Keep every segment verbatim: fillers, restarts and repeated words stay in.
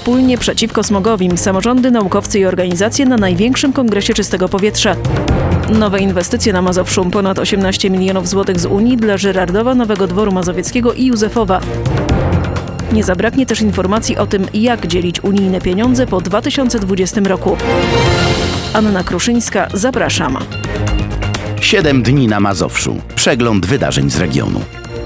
Wspólnie przeciwko smogowi. Samorządy, naukowcy i organizacje na największym kongresie czystego powietrza. Nowe inwestycje na Mazowszu. Ponad osiemnaście milionów złotych z Unii dla Żyrardowa, Nowego Dworu Mazowieckiego i Józefowa. Nie zabraknie też informacji o tym, jak dzielić unijne pieniądze po dwa tysiące dwudziestym roku. Anna Kruszyńska, zapraszam. Siedem dni na Mazowszu. Przegląd wydarzeń z regionu.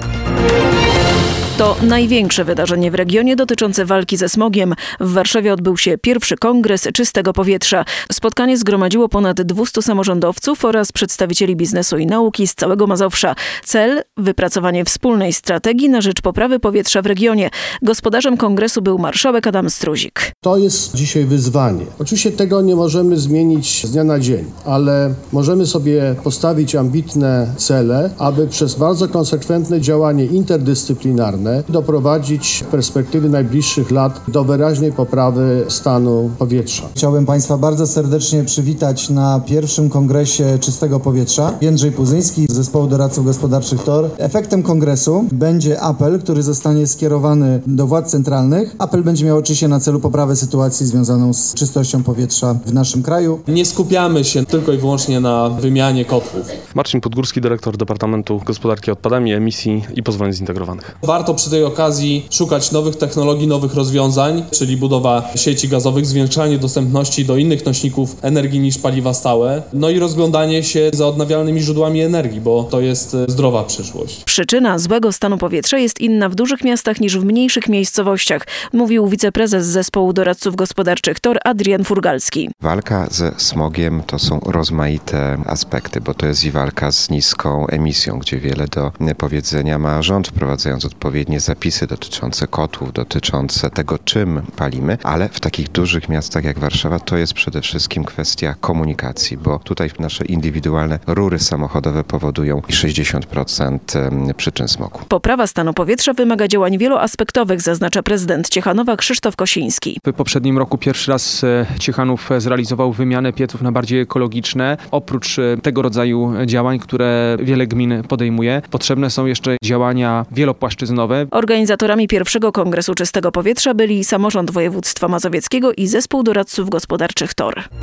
To największe wydarzenie w regionie dotyczące walki ze smogiem. W Warszawie odbył się pierwszy kongres czystego powietrza. Spotkanie zgromadziło ponad dwustu samorządowców oraz przedstawicieli biznesu i nauki z całego Mazowsza. Cel – wypracowanie wspólnej strategii na rzecz poprawy powietrza w regionie. Gospodarzem kongresu był marszałek Adam Struzik. To jest dzisiaj wyzwanie. Oczywiście tego nie możemy zmienić z dnia na dzień, ale możemy sobie postawić ambitne cele, aby przez bardzo konsekwentne działanie interdyscyplinarne doprowadzić w perspektywie najbliższych lat do wyraźnej poprawy stanu powietrza. Chciałbym Państwa bardzo serdecznie przywitać na pierwszym kongresie czystego powietrza. Jędrzej Puzyński z Zespołu Doradców Gospodarczych T O R. Efektem kongresu będzie apel, który zostanie skierowany do władz centralnych. Apel będzie miał oczywiście na celu poprawę sytuacji związaną z czystością powietrza w naszym kraju. Nie skupiamy się tylko i wyłącznie na wymianie kotłów. Marcin Podgórski, dyrektor Departamentu Gospodarki Odpadami, Emisji i Pozwoleń Zintegrowanych. Warto przy tej okazji szukać nowych technologii, nowych rozwiązań, czyli budowa sieci gazowych, zwiększanie dostępności do innych nośników energii niż paliwa stałe, no i rozglądanie się za odnawialnymi źródłami energii, bo to jest zdrowa przyszłość. Przyczyna złego stanu powietrza jest inna w dużych miastach niż w mniejszych miejscowościach, mówił wiceprezes Zespołu Doradców Gospodarczych T O R Adrian Furgalski. Walka ze smogiem to są rozmaite aspekty, bo to jest i walka z niską emisją, gdzie wiele do powiedzenia ma rząd, wprowadzając odpowiednie zapisy dotyczące kotłów, dotyczące tego, czym palimy, ale w takich dużych miastach jak Warszawa to jest przede wszystkim kwestia komunikacji, bo tutaj nasze indywidualne rury samochodowe powodują sześćdziesiąt procent przyczyn smogu. Poprawa stanu powietrza wymaga działań wieloaspektowych, zaznacza prezydent Ciechanowa Krzysztof Kosiński. W poprzednim roku pierwszy raz Ciechanów zrealizował wymianę pieców na bardziej ekologiczne. Oprócz tego rodzaju działań, które wiele gmin podejmuje, potrzebne są jeszcze działania wielopłaszczyznowe. Organizatorami pierwszego kongresu czystego powietrza byli samorząd województwa mazowieckiego i Zespół Doradców Gospodarczych T O R.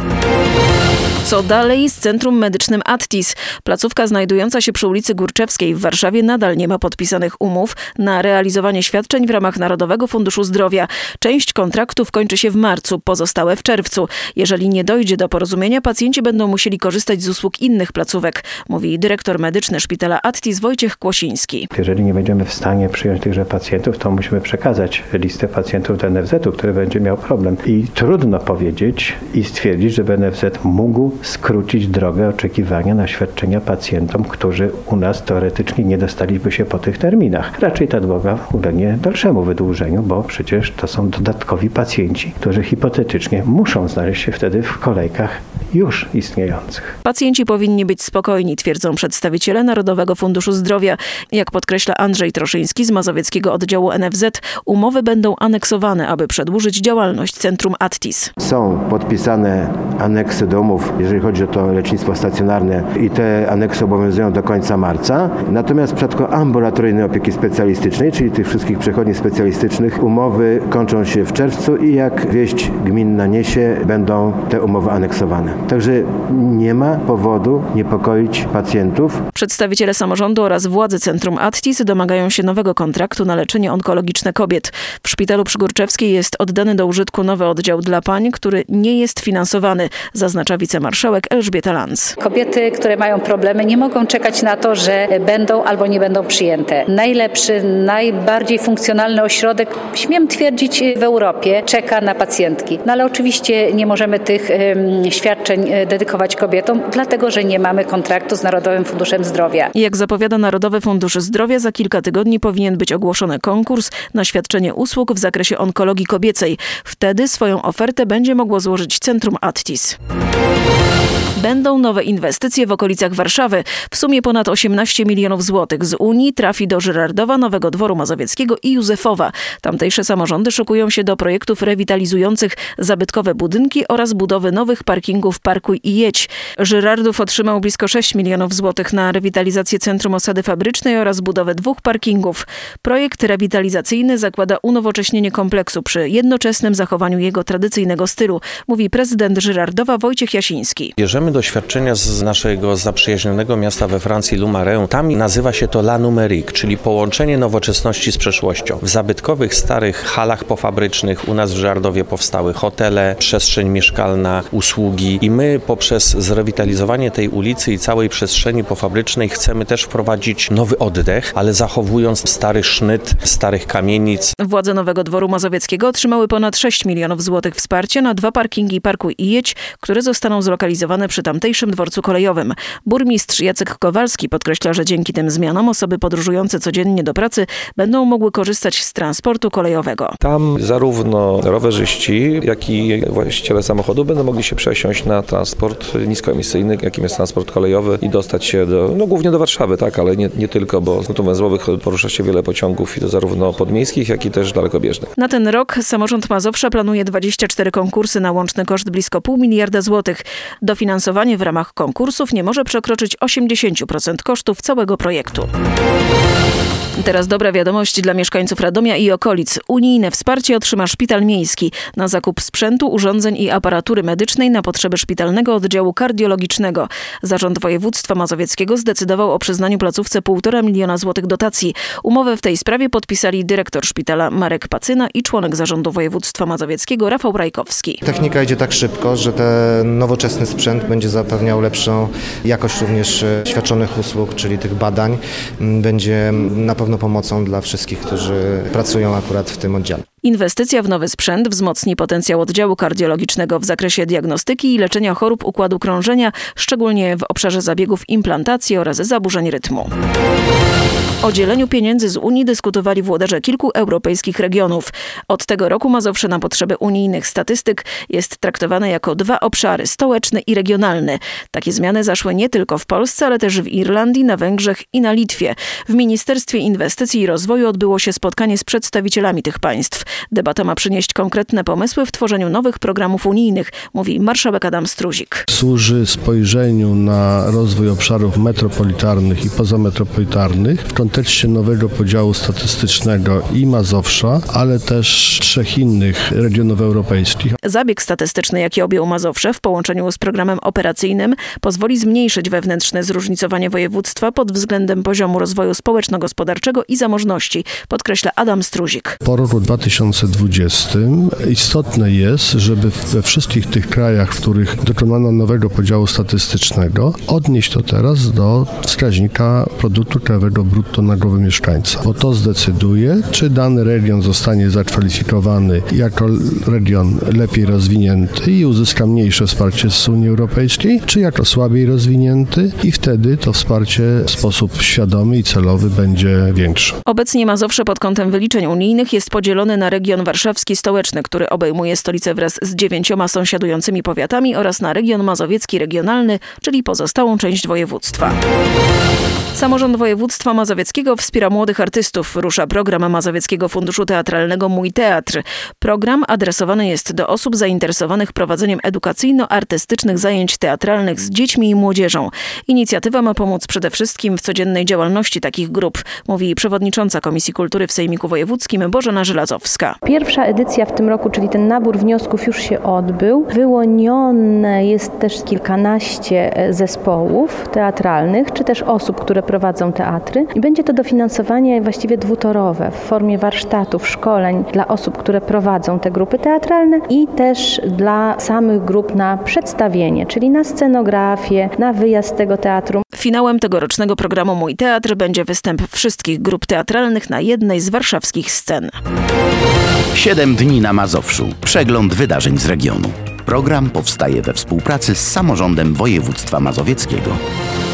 Co dalej z Centrum Medycznym Attis? Placówka znajdująca się przy ulicy Górczewskiej w Warszawie nadal nie ma podpisanych umów na realizowanie świadczeń w ramach Narodowego Funduszu Zdrowia. Część kontraktów kończy się w marcu, pozostałe w czerwcu. Jeżeli nie dojdzie do porozumienia, pacjenci będą musieli korzystać z usług innych placówek, mówi dyrektor medyczny szpitala Attis Wojciech Kłosiński. Jeżeli nie będziemy w stanie przyjąć tychże pacjentów, to musimy przekazać listę pacjentów do N F Z u, który będzie miał problem. I trudno powiedzieć i stwierdzić, żeby N F Z mógł skrócić drogę oczekiwania na świadczenia pacjentom, którzy u nas teoretycznie nie dostaliby się po tych terminach. Raczej ta droga ulegnie dalszemu wydłużeniu, bo przecież to są dodatkowi pacjenci, którzy hipotetycznie muszą znaleźć się wtedy w kolejkach już istniejących. Pacjenci powinni być spokojni, twierdzą przedstawiciele Narodowego Funduszu Zdrowia. Jak podkreśla Andrzej Troszyński z mazowieckiego oddziału N F Z, umowy będą aneksowane, aby przedłużyć działalność Centrum Attis. Są podpisane aneksy do umów, jeżeli chodzi o to lecznictwo stacjonarne i te aneksy obowiązują do końca marca. Natomiast w przypadku ambulatoryjnej opieki specjalistycznej, czyli tych wszystkich przychodni specjalistycznych, umowy kończą się w czerwcu i jak wieść gminna niesie, będą te umowy aneksowane. Także nie ma powodu niepokoić pacjentów. Przedstawiciele samorządu oraz władze Centrum Attis domagają się nowego kontraktu na leczenie onkologiczne kobiet. W szpitalu przy Górczewskiej jest oddany do użytku nowy oddział dla pań, który nie jest finansowany, zaznacza wicemarszałek Elżbieta Lanz. Kobiety, które mają problemy, nie mogą czekać na to, że będą albo nie będą przyjęte. Najlepszy, najbardziej funkcjonalny ośrodek, śmiem twierdzić, w Europie czeka na pacjentki. No ale oczywiście nie możemy tych um, świadczeń dedykować kobietom, dlatego że nie mamy kontraktu z Narodowym Funduszem Zdrowia. Jak zapowiada Narodowy Fundusz Zdrowia, za kilka tygodni powinien być ogłoszony konkurs na świadczenie usług w zakresie onkologii kobiecej. Wtedy swoją ofertę będzie mogło złożyć Centrum Attis. Będą nowe inwestycje w okolicach Warszawy. W sumie ponad osiemnaście milionów złotych z Unii trafi do Żyrardowa, Nowego Dworu Mazowieckiego i Józefowa. Tamtejsze samorządy szykują się do projektów rewitalizujących zabytkowe budynki oraz budowy nowych parkingów Parkuj i Jedź. Żyrardów otrzymał blisko sześć milionów złotych na rewitalizację centrum osady fabrycznej oraz budowę dwóch parkingów. Projekt rewitalizacyjny zakłada unowocześnienie kompleksu przy jednoczesnym zachowaniu jego tradycyjnego stylu, mówi prezydent Żyrardowa Wojciech Jasiński. Bierzemy doświadczenia z naszego zaprzyjaźnionego miasta we Francji Lumareun. Tam nazywa się to La Numérique, czyli połączenie nowoczesności z przeszłością. W zabytkowych, starych halach pofabrycznych u nas w Żyrardowie powstały hotele, przestrzeń mieszkalna, usługi i my poprzez zrewitalizowanie tej ulicy i całej przestrzeni pofabrycznej chcemy też wprowadzić nowy oddech, ale zachowując stary sznyt starych kamienic. Władze Nowego Dworu Mazowieckiego otrzymały ponad sześć milionów złotych wsparcia na dwa parkingi Parkuj i Jedź, które zostaną zlokalizowane przy tamtejszym dworcu kolejowym. Burmistrz Jacek Kowalski podkreśla, że dzięki tym zmianom osoby podróżujące codziennie do pracy będą mogły korzystać z transportu kolejowego. Tam zarówno rowerzyści, jak i właściciele samochodu będą mogli się przesiąść na transport niskoemisyjny, jakim jest transport kolejowy i dostać się do, no głównie do Warszawy, tak, ale nie, nie tylko, bo z punktów węzłowych porusza się wiele pociągów i to zarówno podmiejskich, jak i też dalekobieżnych. Na ten rok samorząd Mazowsza planuje dwadzieścia cztery konkursy na łączny koszt blisko pół miliarda złotych. Dofinansowanie w ramach konkursów nie może przekroczyć osiemdziesiąt procent kosztów całego projektu. Teraz dobra wiadomość dla mieszkańców Radomia i okolic. Unijne wsparcie otrzyma Szpital Miejski na zakup sprzętu, urządzeń i aparatury medycznej na potrzeby szpitalnego oddziału kardiologicznego. Zarząd Województwa Mazowieckiego zdecydował o przyznaniu placówce półtora miliona złotych dotacji. Umowę w tej sprawie podpisali dyrektor szpitala Marek Pacyna i członek zarządu Województwa Mazowieckiego Rafał Brajkowski. Technika idzie tak szybko, że ten nowoczesny sprzęt będzie zapewniał lepszą jakość również świadczonych usług, czyli tych badań. Będzie na pewno pomocą dla wszystkich, którzy pracują akurat w tym oddziale. Inwestycja w nowy sprzęt wzmocni potencjał oddziału kardiologicznego w zakresie diagnostyki i leczenia chorób układu krążenia, szczególnie w obszarze zabiegów implantacji oraz zaburzeń rytmu. O dzieleniu pieniędzy z Unii dyskutowali włodarze kilku europejskich regionów. Od tego roku Mazowsze na potrzeby unijnych statystyk jest traktowane jako dwa obszary, stołeczny i regionalny. Takie zmiany zaszły nie tylko w Polsce, ale też w Irlandii, na Węgrzech i na Litwie. W Ministerstwie Inwestycji i Rozwoju odbyło się spotkanie z przedstawicielami tych państw. Debata ma przynieść konkretne pomysły w tworzeniu nowych programów unijnych, mówi marszałek Adam Struzik. Służy spojrzeniu na rozwój obszarów metropolitarnych i pozametropolitarnych w kontekście nowego podziału statystycznego i Mazowsza, ale też trzech innych regionów europejskich. Zabieg statystyczny, jaki objął Mazowsze w połączeniu z programem operacyjnym, pozwoli zmniejszyć wewnętrzne zróżnicowanie województwa pod względem poziomu rozwoju społeczno-gospodarczego i zamożności, podkreśla Adam Struzik. Po roku dwa tysiące dwudziestym istotne jest, żeby we wszystkich tych krajach, w których dokonano nowego podziału statystycznego, odnieść to teraz do wskaźnika produktu krajowego brutto na głowę mieszkańca, bo to zdecyduje, czy dany region zostanie zakwalifikowany jako region lepiej rozwinięty i uzyska mniejsze wsparcie z Unii Europejskiej, czy jako słabiej rozwinięty i wtedy to wsparcie w sposób świadomy i celowy będzie większe. Obecnie Mazowsze pod kątem wyliczeń unijnych jest podzielone na region warszawski stołeczny, który obejmuje stolicę wraz z dziewięcioma sąsiadującymi powiatami oraz na region mazowiecki regionalny, czyli pozostałą część województwa. Samorząd Województwa Mazowieckiego wspiera młodych artystów. Rusza program Mazowieckiego Funduszu Teatralnego Mój Teatr. Program adresowany jest do osób zainteresowanych prowadzeniem edukacyjno-artystycznych zajęć teatralnych z dziećmi i młodzieżą. Inicjatywa ma pomóc przede wszystkim w codziennej działalności takich grup, mówi przewodnicząca Komisji Kultury w Sejmiku Wojewódzkim Bożena Żelazowska. Pierwsza edycja w tym roku, czyli ten nabór wniosków już się odbył. Wyłonione jest też kilkanaście zespołów teatralnych, czy też osób, które prowadzą teatry. I będzie to dofinansowanie właściwie dwutorowe w formie warsztatów, szkoleń dla osób, które prowadzą te grupy teatralne i też dla samych grup na przedstawienie, czyli na scenografię, na wyjazd tego teatru. Finałem tegorocznego programu Mój Teatr będzie występ wszystkich grup teatralnych na jednej z warszawskich scen. Siedem dni na Mazowszu. Przegląd wydarzeń z regionu. Program powstaje we współpracy z Samorządem Województwa Mazowieckiego.